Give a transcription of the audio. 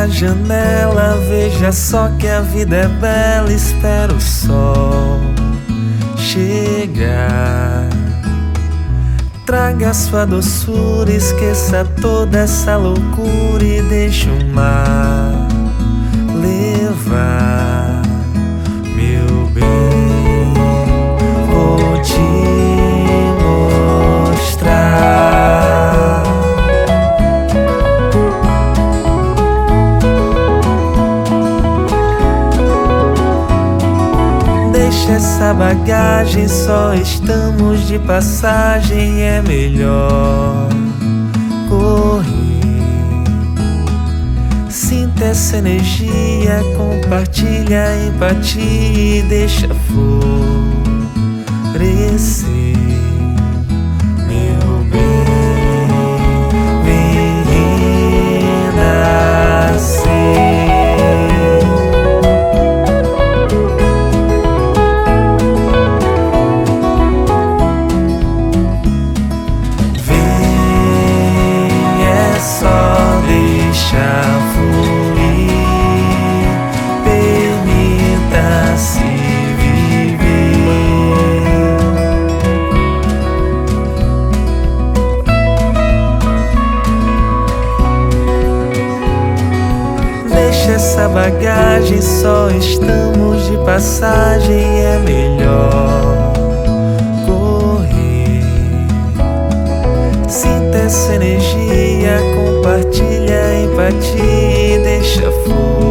na janela, veja só que a vida é bela. Espera o sol chegar, traga sua doçura, esqueça toda essa loucura e deixe o mar levar. Meu bem, vou te mostrar. Deixa essa bagagem, só estamos de passagem, é melhor correr. Sinta essa energia, compartilha a empatia e deixa florescer. Meu bem, vem renascer. Só deixa fluir, permita-se viver. Deixa essa bagagem, só estamos de passagem, é melhor correr. Sinta essa energia, compartilha a empatia e deixa fluir.